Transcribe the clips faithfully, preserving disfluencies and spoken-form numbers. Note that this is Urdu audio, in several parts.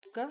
کا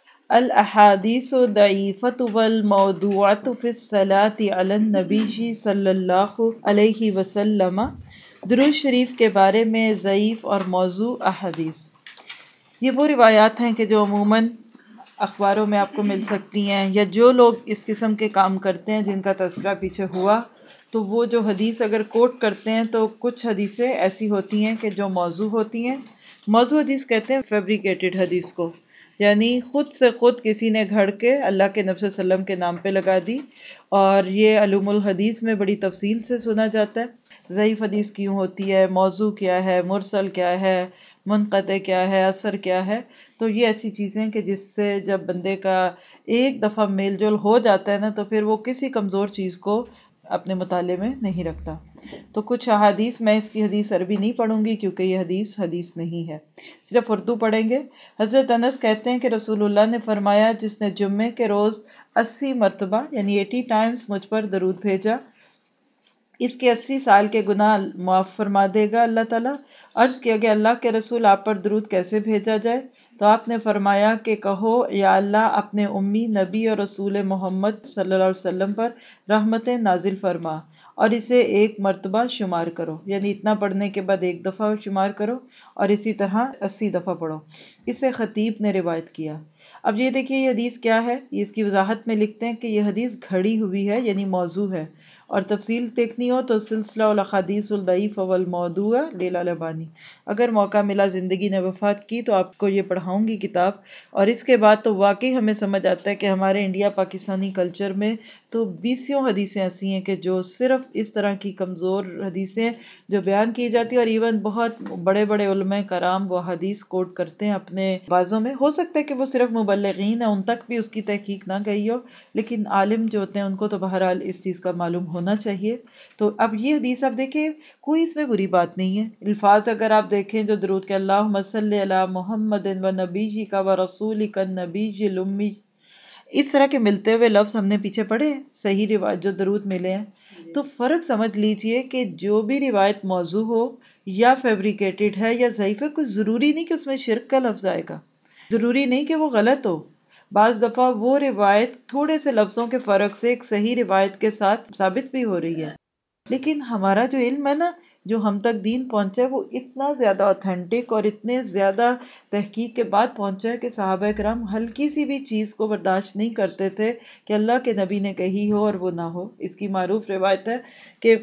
الاحادیث ضعیفۃ والموضوعۃ فی الصلاۃ علی النبی صلی اللہ علیہ وسلم، درود شریف کے بارے میں ضعیف اور موضوع احادیث۔ یہ وہ روایات ہیں کہ جو عموماً اخباروں میں آپ کو مل سکتی ہیں، یا جو لوگ اس قسم کے کام کرتے ہیں جن کا تذکرہ پیچھے ہوا، تو وہ جو حدیث اگر کوٹ کرتے ہیں تو کچھ حدیثیں ایسی ہوتی ہیں کہ جو موضوع ہوتی ہیں۔ موضوع حدیث کہتے ہیں فیبریکیٹڈ حدیث کو، یعنی خود سے خود کسی نے گھڑ کے اللہ کے نبی صلی اللہ علیہ وسلم کے نام پہ لگا دی، اور یہ علوم الحدیث میں بڑی تفصیل سے سنا جاتا ہے۔ ضعیف حدیث کیوں ہوتی ہے، موضوع کیا ہے، مرسل کیا ہے، منقطع کیا ہے، اثر کیا ہے۔ تو یہ ایسی چیزیں کہ جس سے جب بندے کا ایک دفعہ میل جول ہو جاتا ہے نا، تو پھر وہ کسی کمزور چیز کو اپنے مطالعے میں نہیں رکھتا۔ تو کچھ احادیث، میں اس کی حدیث عربی نہیں پڑھوں گی کیونکہ یہ حدیث حدیث نہیں ہے، صرف اردو پڑھیں گے۔ حضرت انس کہتے ہیں کہ رسول اللہ نے فرمایا، جس نے جمعے کے روز اسی مرتبہ یعنی ایٹی ٹائمز مجھ پر درود بھیجا، اس کے اسی سال کے گناہ معاف فرما دے گا اللہ تعالیٰ۔ عرض کیا گیا اللہ کے رسول، آپ پر درود کیسے بھیجا جائے؟ تو آپ نے فرمایا کہ کہو، یا اللہ اپنے امی نبی اور رسول محمد صلی اللہ علیہ وسلم پر رحمتیں نازل فرما، اور اسے ایک مرتبہ شمار کرو، یعنی اتنا پڑھنے کے بعد ایک دفعہ شمار کرو، اور اسی طرح اسی دفعہ پڑھو۔ اسے خطیب نے روایت کیا۔ اب یہ دیکھیے یہ حدیث کیا ہے، یہ اس کی وضاحت میں لکھتے ہیں کہ یہ حدیث گھڑی ہوئی ہے، یعنی موضوع ہے، اور تفصیل دیکھنی ہو تو سلسلہ الاحادیث الضعیفہ والموضوع للالبانی۔ اگر موقع ملا، زندگی نے وفات کی، تو آپ کو یہ پڑھاؤں گی کتاب، اور اس کے بعد تو واقعی ہمیں سمجھ آتا ہے کہ ہمارے انڈیا پاکستانی کلچر میں تو بیسیوں حدیثیں ایسی ہیں کہ جو صرف اس طرح کی کمزور حدیثیں جو بیان کی جاتی ہیں، اور ایون بہت بڑے بڑے علماء کرام وہ حدیث کوٹ کرتے ہیں اپنے بازوں میں۔ ہو سکتا ہے کہ وہ صرف مبلغین ہیں، ان تک بھی اس کی تحقیق نہ گئی ہو، لیکن عالم جو ہوتے ہیں ان کو تو بہرحال اس چیز کا معلوم ہونا چاہیے۔ تو اب یہ حدیث آپ دیکھیں، کوئی اس میں بری بات نہیں ہے۔ الفاظ اگر آپ دیکھیں جو درود کے، اللہم صلی علی محمد و نبیک و رسولک النبی الامی، اس طرح کے ملتے ہوئے لفظ ہم نے پیچھے پڑھے ہیں، صحیح روایت جو درود ملے ہیں۔ تو فرق سمجھ لیجئے کہ جو بھی روایت موضوع ہو یا فیبریکیٹڈ ہے یا ضعیف ہے، کچھ ضروری نہیں کہ اس میں شرک کا لفظ آئے گا، ضروری نہیں کہ وہ غلط ہو۔ بعض دفعہ وہ روایت تھوڑے سے لفظوں کے فرق سے ایک صحیح روایت کے ساتھ ثابت بھی ہو رہی ہے، لیکن ہمارا جو علم ہے نا، جو ہم تک دین پہنچا ہے، وہ اتنا زیادہ اوتھینٹک اور اتنے زیادہ تحقیق کے بعد پہنچا ہے کہ صحابہ کرام ہلکی سی بھی چیز کو برداشت نہیں کرتے تھے کہ اللہ کے نبی نے کہی ہو اور وہ نہ ہو۔ اس کی معروف روایت ہے کہ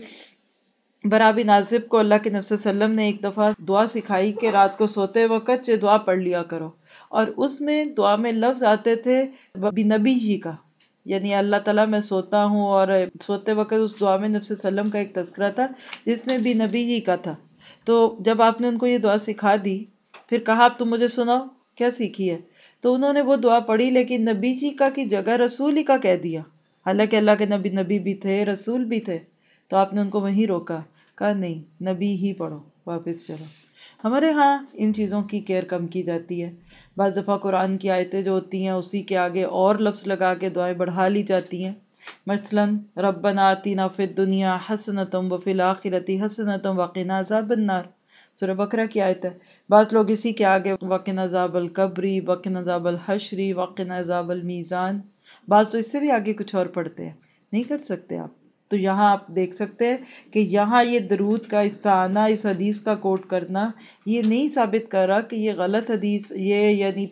برا بن عازب کو اللہ کے نبی صلی اللہ علیہ وسلم نے ایک دفعہ دعا سکھائی کہ رات کو سوتے وقت یہ دعا پڑھ لیا کرو، اور اس میں دعا میں لفظ آتے تھے بنبی ہی کا، یعنی اللہ تعالیٰ میں سوتا ہوں، اور سوتے وقت اس دعا میں نبی صلی اللہ علیہ وسلم کا ایک تذکرہ تھا جس میں بھی نبی ہی کا تھا۔ تو جب آپ نے ان کو یہ دعا سکھا دی، پھر کہا اب تم مجھے سناؤ کیا سیکھی ہے، تو انہوں نے وہ دعا پڑھی، لیکن نبی ہی کا کی جگہ رسول ہی کا کہہ دیا، حالانکہ اللہ کے نبی نبی بھی تھے، رسول بھی تھے۔ تو آپ نے ان کو وہیں روکا، کہا نہیں، نبی ہی پڑھو، واپس چلو۔ ہمارے ہاں ان چیزوں کی کیئر کم کی جاتی ہے۔ بعض دفعہ قرآن کی آیتیں جو ہوتی ہیں اسی کے آگے اور لفظ لگا کے دعائیں بڑھا لی جاتی ہیں، مثلاً ربنا آتنا فی الدنیا حسنۃ وفی الآخرۃ حسنۃ وقنا عذاب النار، سورہ بقرہ کی آیت ہے۔ بعض لوگ اسی کے آگے وقنا عذاب القبر، وقنا عذاب الحشر، وقنا عذاب المیزان، بعض تو اس سے بھی آگے کچھ اور پڑھتے ہیں۔ نہیں کر سکتے آپ۔ تو یہاں آپ دیکھ سکتے ہیں کہ یہاں یہ درود کا استعانہ، اس حدیث کا کوٹ کرنا، یہ نہیں ثابت کر رہا کہ یہ غلط حدیث، یہ یعنی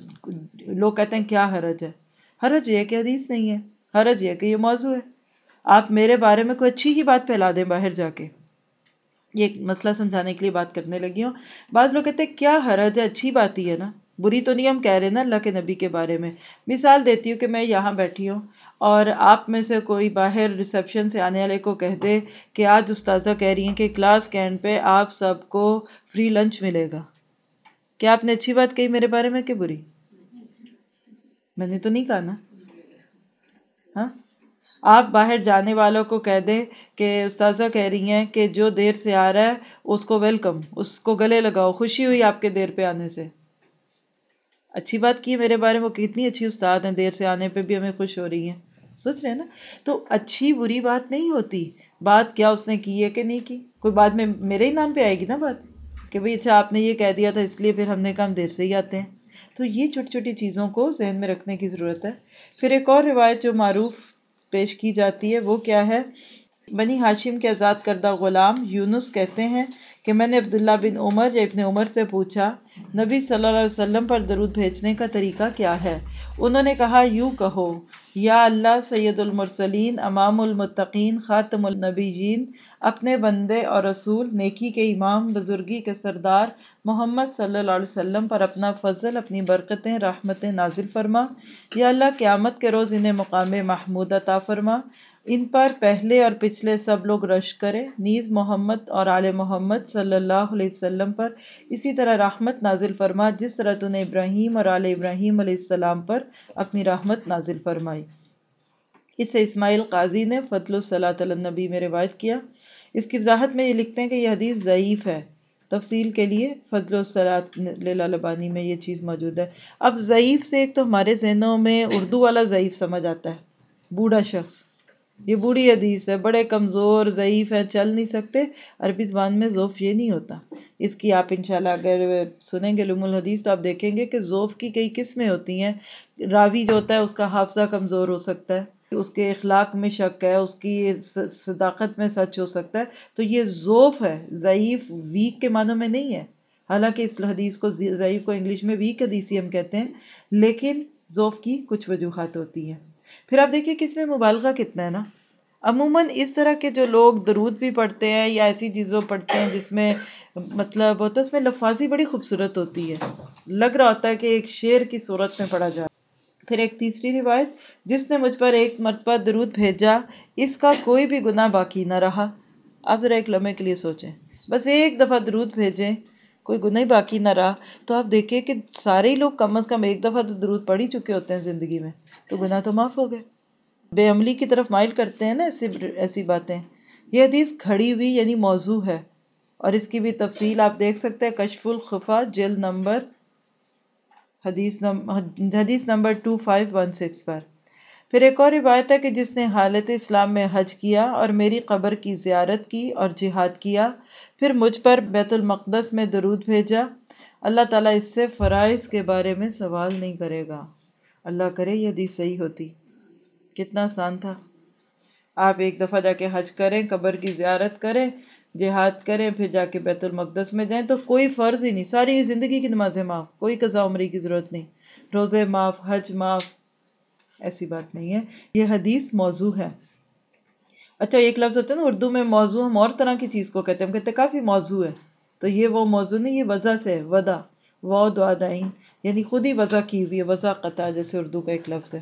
لوگ کہتے ہیں کیا حرج ہے۔ حرج یہ کہ حدیث نہیں ہے، حرج یہ کہ یہ موضوع ہے۔ آپ میرے بارے میں کوئی اچھی ہی بات پھیلا دیں باہر جا کے، یہ ایک مسئلہ سمجھانے کے لیے بات کرنے لگی ہوں۔ بعض لوگ کہتے ہیں کیا حرج ہے، اچھی بات ہی ہے نا، بری تو نہیں ہم کہہ رہے نا اللہ کے نبی کے بارے میں۔ مثال دیتی ہوں کہ میں یہاں بیٹھی ہوں، اور آپ میں سے کوئی باہر ریسیپشن سے آنے والے کو کہہ دے کہ آج استاذہ کہہ رہی ہیں کہ کلاس کے اینڈ پہ آپ سب کو فری لنچ ملے گا، کیا آپ نے اچھی بات کہی میرے بارے میں کہ بری؟ میں نے تو نہیں کہا نا۔ ہاں، آپ باہر جانے والوں کو کہہ دیں کہ استاذہ کہہ رہی ہیں کہ جو دیر سے آ رہا ہے اس کو ویلکم، اس کو گلے لگاؤ، خوشی ہوئی آپ کے دیر پہ آنے سے، اچھی بات کی میرے بارے میں، وہ کتنی اچھی استاد ہیں، دیر سے آنے پہ بھی ہمیں خوش ہو رہی ہیں، سوچ رہے ہیں نا۔ تو اچھی بری بات نہیں ہوتی، بات کیا اس نے کی ہے کہ نہیں کی۔ کوئی بعد میں میرے ہی نام پہ آئے گی نا بات کہ بھئی اچھا آپ نے یہ کہہ دیا تھا اس لیے پھر ہم نے کہا ہم دیر سے ہی آتے ہیں۔ تو یہ چھوٹی چھوٹی چیزوں کو ذہن میں رکھنے کی ضرورت ہے۔ پھر ایک اور روایت جو معروف پیش کی جاتی ہے وہ کیا ہے؟ بنی ہاشم کے آزاد کردہ غلام یونس کہتے ہیں کہ میں نے عبداللہ بن عمر یا ابن عمر سے پوچھا نبی صلی اللہ علیہ وسلم پر درود بھیجنے کا طریقہ کیا ہے؟ انہوں نے کہا یوں کہو یا اللہ سید المرسلین امام المتقین خاتم النبیین، اپنے بندے اور رسول نیکی کے امام بزرگی کے سردار محمد صلی اللہ علیہ وسلم پر اپنا فضل اپنی برکتیں رحمتیں نازل فرما۔ یا اللہ قیامت کے روز انہیں مقام محمود عطا فرما، ان پر پہلے اور پچھلے سب لوگ رشک کرے، نیز محمد اور آل محمد صلی اللہ علیہ وسلم پر اسی طرح رحمت نازل فرما جس طرح تو نے ابراہیم اور آل ابراہیم علیہ السلام پر اپنی رحمت نازل فرمائی۔ اس سے اسماعیل قاضی نے فضل الصلاۃ علی النبی میں روایت کیا۔ اس کی وضاحت میں یہ لکھتے ہیں کہ یہ حدیث ضعیف ہے، تفصیل کے لیے فضل الصلاۃ للالبانی میں یہ چیز موجود ہے۔ اب ضعیف سے ایک تو ہمارے ذہنوں میں اردو والا ضعیف سمجھ آتا ہے، بوڑھا شخص، یہ بوڑھی حدیث ہے، بڑے کمزور ضعیف ہے، چل نہیں سکتے۔ عربی زبان میں ضعف یہ نہیں ہوتا۔ اس کی آپ انشاءاللہ اگر سنیں گے علوم الحدیث تو آپ دیکھیں گے کہ ضعف کی کئی قسمیں ہوتی ہیں۔ راوی جو ہوتا ہے اس کا حافظہ کمزور ہو سکتا ہے، اس کے اخلاق میں شک ہے، اس کی صداقت میں سچ ہو سکتا ہے، تو یہ ضعف ہے، ضعیف ویک کے معنوں میں نہیں ہے۔ حالانکہ اس حدیث کو ضعیف کو انگلش میں ویک حدیث ہی ہم کہتے ہیں، لیکن ضعف کی کچھ وجوہات ہوتی ہیں۔ پھر آپ دیکھیے کہ اس میں مبالغہ کتنا ہے نا۔ عموماً اس طرح کے جو لوگ درود بھی پڑھتے ہیں یا ایسی چیزوں پڑھتے ہیں جس میں مطلب ہوتا ہے، اس میں لفاظی بڑی خوبصورت ہوتی ہے، لگ رہا ہوتا ہے کہ ایک شعر کی صورت میں پڑھا جائے۔ پھر ایک تیسری روایت، جس نے مجھ پر ایک مرتبہ درود بھیجا اس کا کوئی بھی گناہ باقی نہ رہا۔ آپ ذرا ایک لمحے کے لیے سوچیں، بس ایک دفعہ درود بھیجیں کوئی گناہ باقی نہ رہا، تو آپ دیکھیں کہ سارے ہی لوگ کم از کم ایک دفعہ تو درود پڑھ ہی چکے ہوتے ہیں زندگی میں، تو گناہ تو معاف ہو گئے۔ بے عملی کی طرف مائل کرتے ہیں نا ایسی ایسی باتیں۔ یہ حدیث کھڑی ہوئی یعنی موضوع ہے، اور اس کی بھی تفصیل آپ دیکھ سکتے ہیں کشف الخفا جلد نمبر حدیث نمبر حدیث نمبر دو ہزار پانچ سو سولہ پر۔ پھر ایک اور روایت ہے کہ جس نے حالت اسلام میں حج کیا اور میری قبر کی زیارت کی اور جہاد کیا، پھر مجھ پر بیت المقدس میں درود بھیجا، اللہ تعالیٰ اس سے فرائض کے بارے میں سوال نہیں کرے گا۔ اللہ کرے یہ حدیث صحیح ہوتی، کتنا آسان تھا۔ آپ ایک دفعہ جا کے حج کریں، قبر کی زیارت کریں، جہاد کریں، پھر جا کے بیت المقدس میں جائیں تو کوئی فرض ہی نہیں، ساری زندگی کی نمازیں معاف، کوئی قضا عمری کی ضرورت نہیں، روزے معاف، حج معاف، ایسی بات نہیں ہے۔ یہ حدیث موضوع ہے۔ اچھا ایک لفظ ہوتا ہے نا اردو میں موضوع، ہم اور طرح کی چیز کو کہتے ہیں، ہم کہتے ہیں کافی موضوع ہے، تو یہ وہ موضوع نہیں، یہ وضع سے ہے، وضع واو دعائیں یعنی خود ہی وضع کی ہوئی ہے، وضع قطع جیسے اردو کا ایک لفظ ہے۔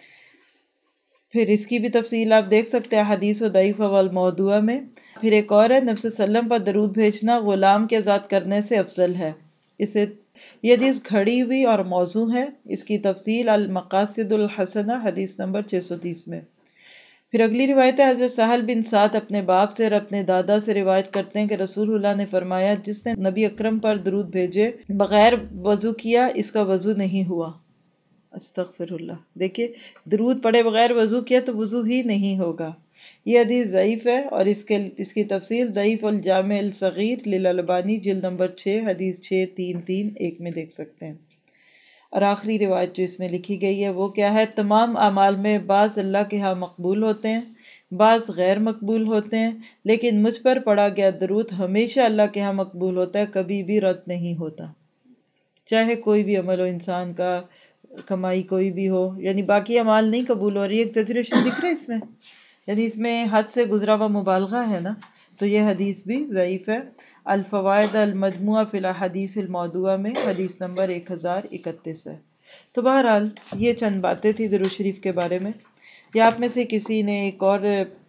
پھر اس کی بھی تفصیل آپ دیکھ سکتے ہیں حدیث و ضعیفہ والموضوع میں۔ پھر ایک اور ہے، نبی صلی اللہ علیہ وسلم پر درود بھیجنا غلام کے آزاد کرنے سے افضل ہے۔ اسے یہ حدیث کھڑی ہوئی اور موضوع ہے، اس کی تفصیل المقاصد الحسنہ حدیث نمبر چھ سو تیس میں۔ پھر اگلی روایت ہے، حضرت سہل بن سعد اپنے باپ سے اور اپنے دادا سے روایت کرتے ہیں کہ رسول اللہ نے فرمایا جس نے نبی اکرم پر درود بھیجے بغیر وضو کیا اس کا وضو نہیں ہوا۔ استغفر اللہ، دیکھیے درود پڑھے بغیر وضو کیا تو وضو ہی نہیں ہوگا۔ یہ حدیث ضعیف ہے، اور اس کے اس کی تفصیل ضعیف الجامع الصغیر للالبانی جلد نمبر چھ حدیث چھ تین تین ایک میں دیکھ سکتے ہیں۔ اور آخری روایت جو اس میں لکھی گئی ہے وہ کیا ہے، تمام اعمال میں بعض اللہ کے ہاں مقبول ہوتے ہیں، بعض غیر مقبول ہوتے ہیں، لیکن مجھ پر پڑھا گیا درود ہمیشہ اللہ کے ہاں مقبول ہوتا ہے، کبھی بھی رد نہیں ہوتا، چاہے کوئی بھی عمل ہو، انسان کا کمائی کوئی بھی ہو، یعنی باقی اعمال نہیں قبول ہو رہی ہے۔ ایگزیجریشن دکھ رہا ہے اس میں، یعنی اس میں حد سے گزرا ہوا مبالغہ ہے نا، تو یہ حدیث بھی ضعیف ہے۔ الفوائد المجموعہ فی الاحادیث الموضوعہ میں حدیث نمبر ایک ہزار اکتیس ہے۔ تو بہرحال یہ چند باتیں تھی درود شریف کے بارے میں۔ یا آپ میں سے کسی نے ایک اور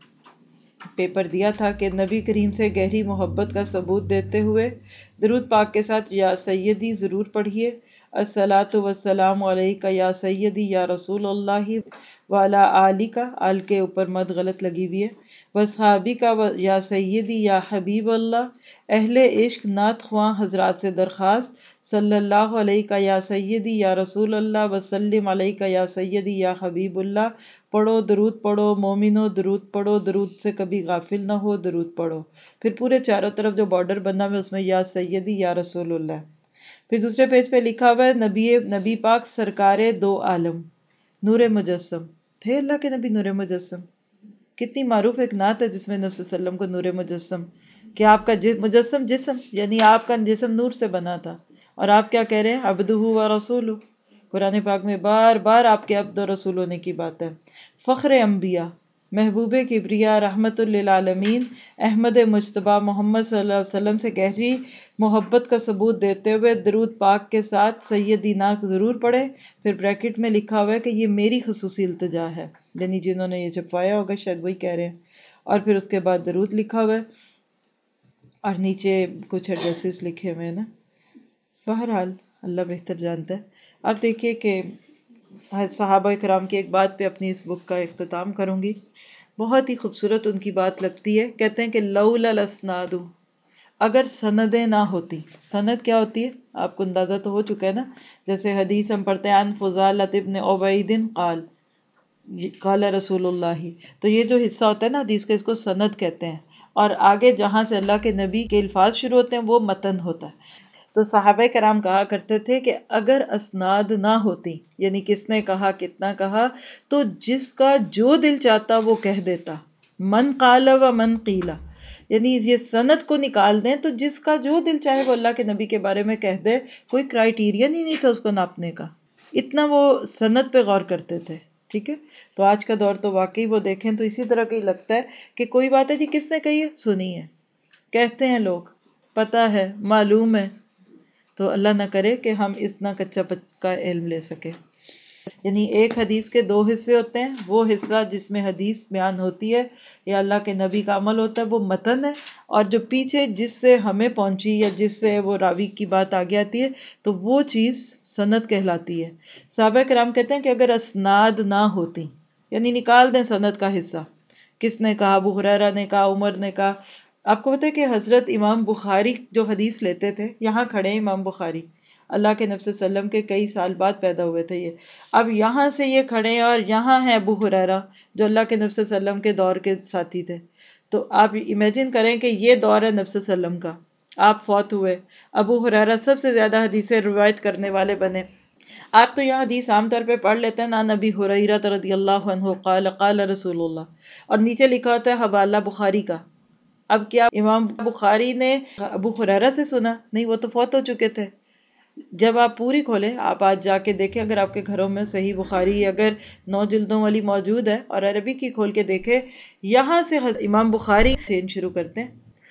پیپر دیا تھا کہ نبی کریم سے گہری محبت کا ثبوت دیتے ہوئے درود پاک کے ساتھ یا سیدی ضرور پڑھیے، الصلاۃ والسلام علیک یا سیدی یا رسول اللہ وعلی آلک، آل کے اوپر مد غلط لگی ہوئی ہے، واصحابی کا یا سیدی یا حبیب اللہ، اہل عشق نعت خواں حضرات سے درخواست، صلی اللہ علیہ یا سیدی یا رسول اللہ وسلم علیہ یا سیدی یا حبیب اللہ، پڑھو درود پڑھو مومنو، درود پڑھو، درود سے کبھی غافل نہ ہو، درود پڑھو۔ پھر پورے چاروں طرف جو بارڈر بنا ہوا ہے اس میں یا سیدی یا رسول اللہ۔ پھر دوسرے پیج پہ لکھا ہوا ہے نبی نبی پاک سرکار دو عالم نور مجسم تھے اللہ کے نبی نور مجسم. کتنی معروف ایک نعت ہے جس میں نبی صلی اللہ علیہ وسلم کو نور مجسم کہ آپ کا مجسم جسم یعنی آپ کا جسم نور سے بنا تھا. اور آپ کیا کہہ رہے ہیں عبدہ و رسولہ. قرآن پاک میں بار بار آپ کے عبد و رسول ہونے کی بات ہے. فخر انبیاء محبوب کبریا رحمت للعالمین احمد مجتبیٰ محمد صلی اللہ علیہ وسلم سے گہری محبت کا ثبوت دیتے ہوئے درود پاک کے ساتھ سیدنا ضرور پڑھے. پھر بریکٹ میں لکھا ہوا ہے کہ یہ میری خصوصی التجا ہے، یعنی جنہوں نے یہ چھپوایا ہوگا شاید وہی کہہ رہے ہیں. اور پھر اس کے بعد درود لکھا ہوا ہے اور نیچے کچھ ایڈریسز لکھے ہوئے ہیں نا. بہرحال اللہ بہتر جانتا ہے. اب دیکھیے کہ صحابہ کرام کی ایک بات پہ اپنی اس بک کا اختتام کروں گی. بہت ہی خوبصورت ان کی بات لگتی ہے. کہتے ہیں کہ لولا الاسناد، اگر سندیں نہ ہوتی. سند کیا ہوتی ہے آپ کو اندازہ تو ہو چکا ہے نا. جیسے حدیث ہم پڑھتے ہیں عن فضالۃ ابن عبید قال قال رسول اللہ، تو یہ جو حصہ ہوتا ہے نا حدیث کا اس کو سند کہتے ہیں. اور آگے جہاں سے اللہ کے نبی کے الفاظ شروع ہوتے ہیں وہ متن ہوتا ہے. تو صحابہ کرام کہا کرتے تھے کہ اگر اسناد نہ ہوتی، یعنی کس نے کہا کتنا کہا، تو جس کا جو دل چاہتا وہ کہہ دیتا. من قال و من قیلا، یعنی یہ سند کو نکال دیں تو جس کا جو دل چاہے وہ اللہ کے نبی کے بارے میں کہہ دے. کوئی کرائیٹیرین ہی نہیں تھا اس کو ناپنے کا. اتنا وہ سند پہ غور کرتے تھے. ٹھیک ہے. تو آج کا دور تو واقعی وہ دیکھیں تو اسی طرح کا ہی لگتا ہے کہ کوئی بات ہے جی کس نے کہی ہے، سنی ہے، کہتے ہیں لوگ، پتہ ہے، معلوم ہے. تو اللہ نہ کرے کہ ہم اتنا کچا پکا علم لے سکے. یعنی ایک حدیث کے دو حصے ہوتے ہیں. وہ حصہ جس میں حدیث بیان ہوتی ہے یا اللہ کے نبی کا عمل ہوتا ہے وہ متن ہے، اور جو پیچھے جس سے ہمیں پہنچی یا جس سے وہ راوی کی بات آگے آتی ہے تو وہ چیز سند کہلاتی ہے. صحابہ کرام کہتے ہیں کہ اگر اسناد نہ ہوتی، یعنی نکال دیں سند کا حصہ، کس نے کہا، ابو ہریرہ نے کہا، عمر نے کہا. آپ کو پتہ ہے کہ حضرت امام بخاری جو حدیث لیتے تھے، یہاں کھڑے ہیں امام بخاری، اللہ کے نبی صلی اللہ علیہ وسلم کے کئی سال بعد پیدا ہوئے تھے یہ. اب یہاں سے یہ کھڑے ہیں اور یہاں ہیں ابو ہریرہ جو اللہ کے نبی صلی اللہ علیہ وسلم کے دور کے ساتھی تھے. تو آپ امیجن کریں کہ یہ دور ہے نبی صلی اللہ علیہ وسلم کا، آپ فوت ہوئے، ابو ہریرہ سب سے زیادہ حدیثیں روایت کرنے والے بنے. آپ تو یہاں حدیث عام طور پہ پڑھ لیتے ہیں نا، نبی ہریرہ رضی اللہ عنہ قال قال رسول اللہ، اور نیچے لکھا ہوتا ہے حوالہ بخاری کا. اب کیا امام بخاری نے ابو ہریرہ سے سنا؟ نہیں، وہ تو فوت ہو چکے تھے. جب آپ پوری کھولیں، آپ آج جا کے دیکھیں اگر آپ کے گھروں میں صحیح بخاری اگر نو جلدوں والی موجود ہے اور عربی کی کھول کے دیکھیں، یہاں سے امام بخاری چین شروع کرتے ہیں.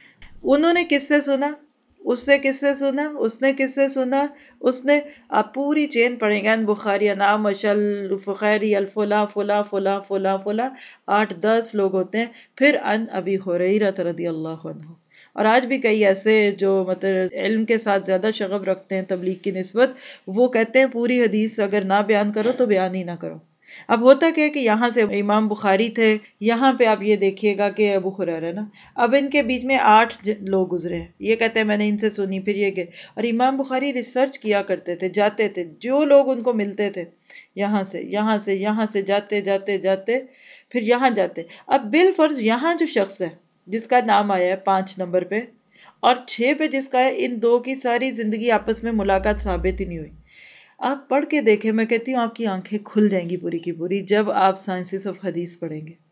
انہوں نے کس سے سنا، اس سے کس سے سنا، اس نے کس سے سنا، اس نے، آپ پوری چین پڑھیں گے. ان بخاری نام مشل فخیری الفلا فلا فلا فلا فلا، آٹھ دس لوگ ہوتے ہیں. پھر ان ابی ہریرہ رضی اللہ عنہ. اور آج بھی کئی ایسے جو مطلب علم کے ساتھ زیادہ شغف رکھتے ہیں تبلیغ کی نسبت، وہ کہتے ہیں پوری حدیث اگر نہ بیان کرو تو بیان ہی نہ کرو. اب ہوتا کیا کہ یہاں سے امام بخاری تھے، یہاں پہ آپ یہ دیکھیے گا کہ ابو ہریرہ نا، اب ان کے بیچ میں آٹھ لوگ گزرے ہیں. یہ کہتے ہیں میں نے ان سے سنی، پھر یہ گئے. اور امام بخاری ریسرچ کیا کرتے تھے، جاتے تھے جو لوگ ان کو ملتے تھے، یہاں سے یہاں سے یہاں سے جاتے جاتے جاتے پھر یہاں جاتے. اب بالفرض یہاں جو شخص ہے جس کا نام آیا ہے پانچ نمبر پہ اور چھ پہ جس کا ہے، ان دو کی ساری زندگی آپس میں ملاقات ثابت ہی نہیں ہوئی. آپ پڑھ کے دیکھیں، میں کہتی ہوں آپ کی آنکھیں کھل جائیں گی پوری کی پوری جب آپ سائنسز آف حدیث پڑھیں گے.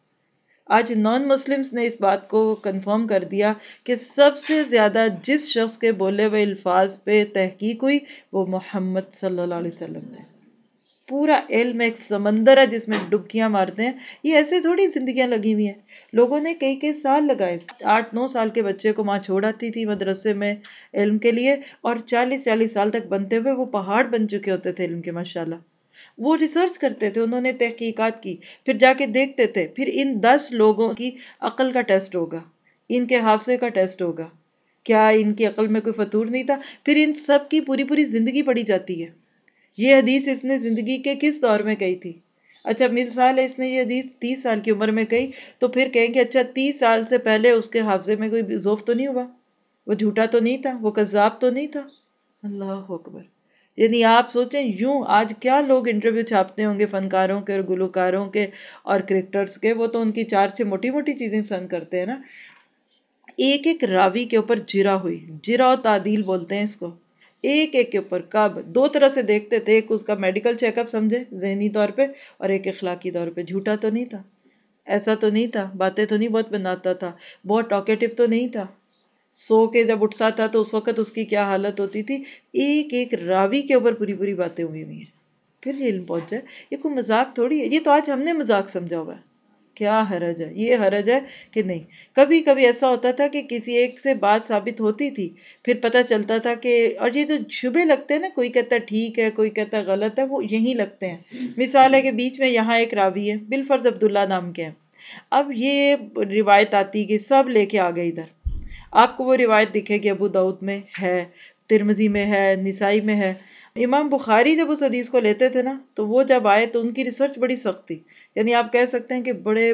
آج نان مسلمز نے اس بات کو کنفرم کر دیا کہ سب سے زیادہ جس شخص کے بولے ہوئے الفاظ پہ تحقیق ہوئی وہ محمد صلی اللہ علیہ وسلم تھے. پورا علم ایک سمندر ہے جس میں ڈبکیاں مارتے ہیں. یہ ایسے تھوڑی زندگیاں لگی ہوئی ہیں، لوگوں نے کئی کئی سال لگائے. آٹھ نو سال کے بچے کو ماں چھوڑ آتی تھی مدرسے میں علم کے لیے، اور چالیس چالیس سال تک بنتے ہوئے وہ پہاڑ بن چکے ہوتے تھے علم کے. ماشاءاللہ وہ ریسرچ کرتے تھے، انہوں نے تحقیقات کی، پھر جا کے دیکھتے تھے. پھر ان دس لوگوں کی عقل کا ٹیسٹ ہوگا، ان کے حافظے کا ٹیسٹ ہوگا، کیا ان کی عقل میں کوئی فتور نہیں تھا. پھر ان سب کی پوری پوری زندگی پڑھی جاتی ہے. یہ حدیث اس نے زندگی کے کس دور میں کہی تھی؟ اچھا مثال ہے اس نے یہ حدیث تیس سال کی عمر میں کہی، تو پھر کہیں کہ اچھا تیس سال سے پہلے اس کے حافظے میں کوئی ضعف تو نہیں ہوا، وہ جھوٹا تو نہیں تھا، وہ کذاب تو نہیں تھا. اللہ اکبر. یعنی آپ سوچیں یوں آج کیا لوگ انٹرویو چھاپتے ہوں گے فنکاروں کے اور گلوکاروں کے اور کرکٹرز کے، وہ تو ان کی چار سے موٹی موٹی چیزیں پسند کرتے ہیں نا. ایک ایک راوی کے اوپر جرا ہوئی، جرا و تعدیل بولتے ہیں اس کو. ایک ایک کے اوپر کب دو طرح سے دیکھتے تھے، ایک اس کا میڈیکل چیک اپ سمجھے ذہنی طور پہ، اور ایک اخلاقی طور پہ. جھوٹا تو نہیں تھا، ایسا تو نہیں تھا، باتیں تو نہیں بہت بناتا تھا، بہت ٹاکیٹو تو نہیں تھا. سو کے جب اٹھتا تھا تو اس وقت اس کی کیا حالت ہوتی تھی. ایک ایک راوی کے اوپر پوری پوری باتیں ہوئی ہوئی ہیں. پھر یہ علم پہنچ جائے. یہ کوئی مذاق تھوڑی ہے، یہ تو آج ہم نے مذاق سمجھا ہوا ہے. کیا حرج ہے؟ یہ حرج ہے کہ نہیں. کبھی کبھی ایسا ہوتا تھا کہ کسی ایک سے بات ثابت ہوتی تھی، پھر پتہ چلتا تھا کہ، اور یہ جو شبے لگتے ہیں نا، کوئی کہتا ہے ٹھیک ہے، کوئی کہتا ہے غلط ہے، وہ یہی لگتے ہیں. مثال ہے کہ بیچ میں یہاں ایک راوی ہے بالفرض عبداللہ نام کے ہیں. اب یہ روایت آتی کہ سب لے کے آ گئے ادھر. آپ کو وہ روایت دکھے گی ابو داؤد میں ہے، ترمذی میں ہے، نسائی میں ہے. امام بخاری جب اس حدیث کو لیتے تھے نا تو وہ جب آئے تو ان کی ریسرچ بڑی سخت تھی. یعنی آپ کہہ سکتے ہیں کہ بڑے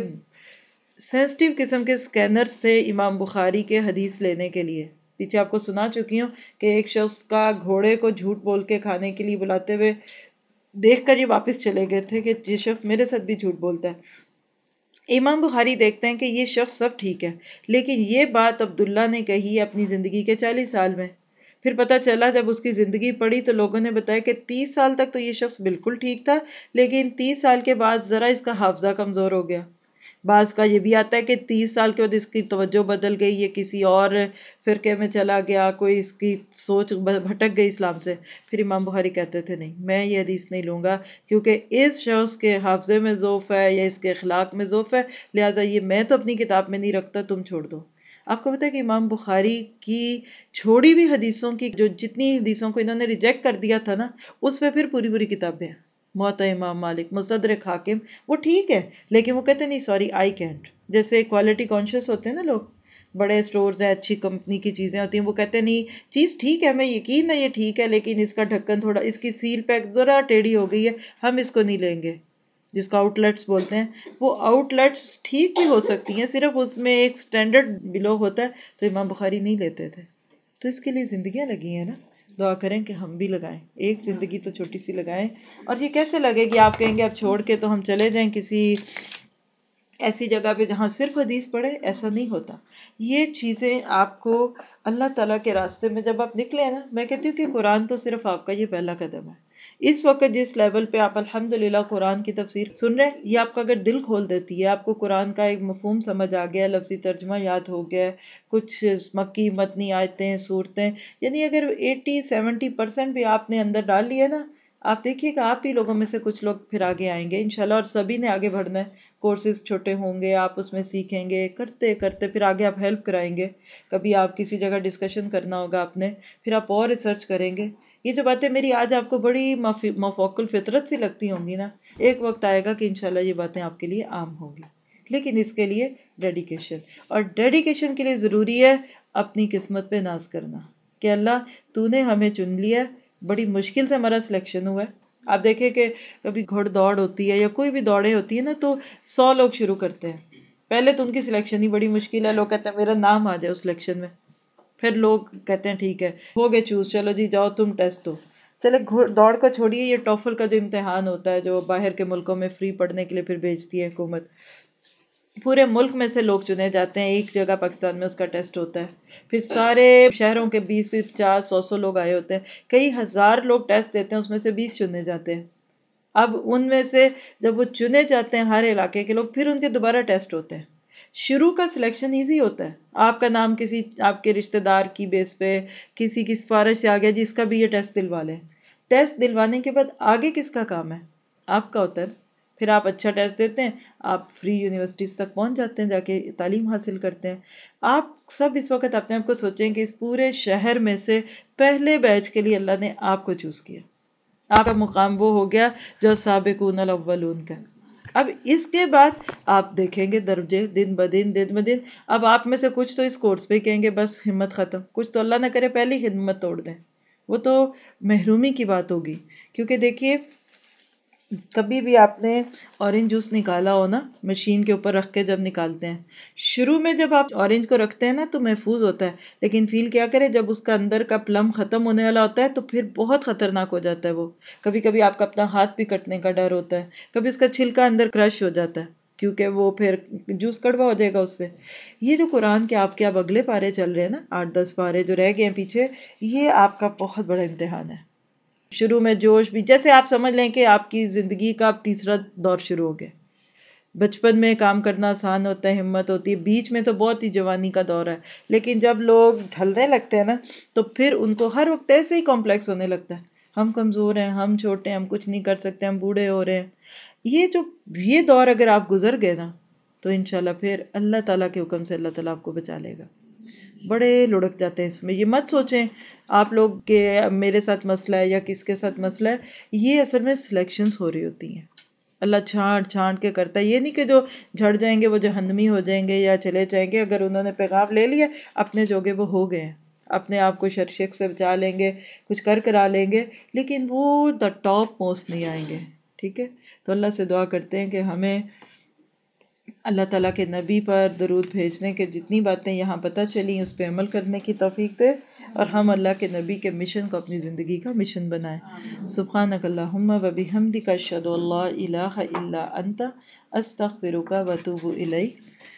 سینسٹیو قسم کے سکینرز تھے امام بخاری کے حدیث لینے کے لیے. پیچھے آپ کو سنا چکی ہوں کہ ایک شخص کا گھوڑے کو جھوٹ بول کے کھانے کے لیے بلاتے ہوئے دیکھ کر یہ واپس چلے گئے تھے کہ یہ شخص میرے ساتھ بھی جھوٹ بولتا ہے. امام بخاری دیکھتے ہیں کہ یہ شخص سب ٹھیک ہے، لیکن یہ بات عبداللہ نے کہی اپنی زندگی کے چالیس سال میں. پھر پتہ چلا جب اس کی زندگی پڑھی تو لوگوں نے بتایا کہ تیس سال تک تو یہ شخص بالکل ٹھیک تھا، لیکن تیس سال کے بعد ذرا اس کا حافظہ کمزور ہو گیا. بعض کا یہ بھی آتا ہے کہ تیس سال کے بعد اس کی توجہ بدل گئی، یہ کسی اور فرقے میں چلا گیا، کوئی اس کی سوچ بھٹک گئی اسلام سے. پھر امام بخاری کہتے تھے نہیں، میں یہ حدیث نہیں لوں گا کیونکہ اس شخص کے حافظے میں ضعف ہے یا اس کے اخلاق میں ضعف ہے، لہٰذا یہ میں تو اپنی کتاب میں نہیں رکھتا، تم چھوڑ دو. آپ کو پتا ہے کہ امام بخاری کی چھوڑی بھی حدیثوں کی جو جتنی حدیثوں کو انہوں نے ریجیکٹ کر دیا تھا نا، اس پہ پھر پوری پوری کتابیں ہیں. موطا امام مالک، مستدرک حاکم، وہ ٹھیک ہے لیکن وہ کہتے نہیں سوری آئی کینٹ. جیسے کوالٹی کانشیس ہوتے ہیں نا لوگ، بڑے سٹورز ہیں، اچھی کمپنی کی چیزیں ہوتی ہیں، وہ کہتے نہیں چیز ٹھیک ہے، میں یقین ہے یہ ٹھیک ہے، لیکن اس کا ڈھکن تھوڑا، اس کی سیل پیک ذرا ٹیڑھی ہو گئی ہے، ہم اس کو نہیں لیں گے. جس کو آؤٹ لیٹس بولتے ہیں، وہ آؤٹ لیٹس ٹھیک بھی ہو سکتی ہیں، صرف اس میں ایک سٹینڈرڈ بلو ہوتا ہے، تو امام بخاری نہیں لیتے تھے. تو اس کے لیے زندگیاں لگی ہیں نا. دعا کریں کہ ہم بھی لگائیں، ایک زندگی تو چھوٹی سی لگائیں. اور یہ کیسے لگے گی؟ آپ کہیں گے اب چھوڑ کے تو ہم چلے جائیں کسی ایسی جگہ پہ جہاں صرف حدیث پڑھے. ایسا نہیں ہوتا. یہ چیزیں آپ کو اللہ تعالیٰ کے راستے میں جب آپ نکلے نا، میں کہتی ہوں کہ قرآن تو صرف آپ کا یہ پہلا قدم ہے. اس وقت جس لیول پہ آپ الحمدللہ قرآن کی تفسیر سن رہے ہیں، یہ آپ کا اگر دل کھول دیتی ہے، آپ کو قرآن کا ایک مفہوم سمجھ آ گیا، لفظی ترجمہ یاد ہو گیا، کچھ مکی متنی آیتیں، صورتیں، یعنی اگر ایٹی سیونٹی پرسینٹ بھی آپ نے اندر ڈال لیا نا، آپ دیکھیے گا آپ ہی لوگوں میں سے کچھ لوگ پھر آگے آئیں گے انشاءاللہ. اور سبھی نے آگے بڑھنا ہے. کورسز چھوٹے ہوں گے، آپ اس میں سیکھیں گے، کرتے کرتے پھر آگے آپ ہیلپ کرائیں گے. کبھی آپ کسی جگہ ڈسکشن کرنا ہوگا آپ نے، پھر آپ اور ریسرچ کریں گے. یہ جو باتیں میری آج آپ کو بڑی مفوق الفطرت سی لگتی ہوں گی نا، ایک وقت آئے گا کہ انشاءاللہ یہ باتیں آپ کے لیے عام ہوں گی. لیکن اس کے لیے ڈیڈیکیشن، اور ڈیڈیکیشن کے لیے ضروری ہے اپنی قسمت پہ ناز کرنا کہ اللہ تو نے ہمیں چن لیا. بڑی مشکل سے ہمارا سلیکشن ہوا ہے. آپ دیکھیں کہ کبھی گھوڑ دوڑ ہوتی ہے یا کوئی بھی دوڑیں ہوتی ہے نا، تو سو لوگ شروع کرتے ہیں. پہلے تو ان کی سلیکشن ہی بڑی مشکل ہے، لوگ کہتے ہیں میرا نام آ جائے اس سلیکشن میں. پھر لوگ کہتے ہیں ٹھیک ہے ہو گئے چوز، چلو جی جاؤ تم ٹیسٹ دو. چلے دوڑ کا چھوڑیے، یہ ٹوفل کا جو امتحان ہوتا ہے جو باہر کے ملکوں میں فری پڑھنے کے لیے پھر بھیجتی ہے حکومت، پورے ملک میں سے لوگ چنے جاتے ہیں. ایک جگہ پاکستان میں اس کا ٹیسٹ ہوتا ہے، پھر سارے شہروں کے بیس بیس پچاس سو سو لوگ آئے ہوتے ہیں، کئی ہزار لوگ ٹیسٹ دیتے ہیں، اس میں سے بیس چنے جاتے ہیں. اب ان میں سے جب وہ چنے جاتے ہیں ہر علاقے کے لوگ، پھر ان کے دوبارہ ٹیسٹ ہوتے ہیں. شروع کا سلیکشن ایزی ہوتا ہے. آپ کا نام کسی آپ کے رشتہ دار کی بیس پہ کسی کی سفارش سے آ گیا، جس کا بھی یہ ٹیسٹ دلوا لیں. ٹیسٹ دلوانے کے بعد آگے کس کا کام ہے؟ آپ کا ہوتا ہے. پھر آپ اچھا ٹیسٹ دیتے ہیں، آپ فری یونیورسٹیز تک پہنچ جاتے ہیں، جا کے تعلیم حاصل کرتے ہیں. آپ سب اس وقت اپنے آپ کو سوچیں کہ اس پورے شہر میں سے پہلے بیچ کے لیے اللہ نے آپ کو چوز کیا. آپ کا مقام وہ ہو گیا جو سابقون الاولون کا. اب اس کے بعد آپ دیکھیں گے درجے دن بدن دن بدن. اب آپ میں سے کچھ تو اس کورس پہ کہیں گے بس ہمت ختم، کچھ تو اللہ نہ کرے پہلی ہمت توڑ دیں. وہ تو محرومی کی بات ہوگی. کیونکہ دیکھیے کبھی بھی آپ نے اورنج جوس نکالا ہو نا، مشین کے اوپر رکھ کے جب نکالتے ہیں، شروع میں جب آپ اورنج کو رکھتے ہیں نا تو محفوظ ہوتا ہے، لیکن فیل کیا کرے جب اس کا اندر کا پلم ختم ہونے والا ہوتا ہے تو پھر بہت خطرناک ہو جاتا ہے. وہ کبھی کبھی آپ کا اپنا ہاتھ بھی کٹنے کا ڈر ہوتا ہے، کبھی اس کا چھلکا اندر کرش ہو جاتا ہے کیونکہ وہ پھر جوس کڑوا ہو جائے گا اس سے. یہ جو قرآن کے آپ کے اب اگلے پارے چل رہے ہیں نا، آٹھ دس پارے جو رہ گئے ہیں پیچھے، یہ آپ کا بہت بڑا امتحان ہے. شروع میں جوش بھی، جیسے آپ سمجھ لیں کہ آپ کی زندگی کا اب تیسرا دور شروع ہو گیا. بچپن میں کام کرنا آسان ہوتا ہے، ہمت ہوتی ہے، بیچ میں تو بہت ہی جوانی کا دور ہے، لیکن جب لوگ ڈھلنے لگتے ہیں نا تو پھر ان کو ہر وقت ایسے ہی کمپلیکس ہونے لگتا ہے، ہم کمزور ہیں، ہم چھوٹے ہیں، ہم کچھ نہیں کر سکتے، ہم بوڑھے ہو رہے ہیں. یہ جو یہ دور اگر آپ گزر گئے نا تو انشاءاللہ پھر اللہ تعالیٰ کے حکم سے اللہ تعالیٰ آپ کو بچا لے گا. بڑے لڑک جاتے ہیں اس میں. یہ مت سوچیں آپ لوگ کہ میرے ساتھ مسئلہ ہے یا کس کے ساتھ مسئلہ ہے، یہ اصل میں سلیکشنز ہو رہی ہوتی ہیں. اللہ چھانٹ چھانٹ کے کرتا ہے. یہ نہیں کہ جو جھڑ جائیں گے وہ جہنمی ہو جائیں گے یا چلے جائیں گے. اگر انہوں نے پیغام لے لیا اپنے جوگے وہ ہو گئے ہیں، اپنے آپ کو شر شک سے بچا لیں گے، کچھ کر کرا لیں گے، لیکن وہ دا ٹاپ موسٹ نہیں آئیں گے. ٹھیک ہے، تو اللہ سے دعا کرتے ہیں کہ ہمیں اللہ تعالیٰ کے نبی پر درود بھیجنے کے جتنی باتیں یہاں پتہ چلی اس پہ عمل کرنے کی توفیق دے، اور ہم اللہ کے نبی کے مشن کو اپنی زندگی کا مشن بنائیں. سبحانک اللہم و بحمدک اشہد ان لا الہ الا انت استغفرک و اتوب الیک.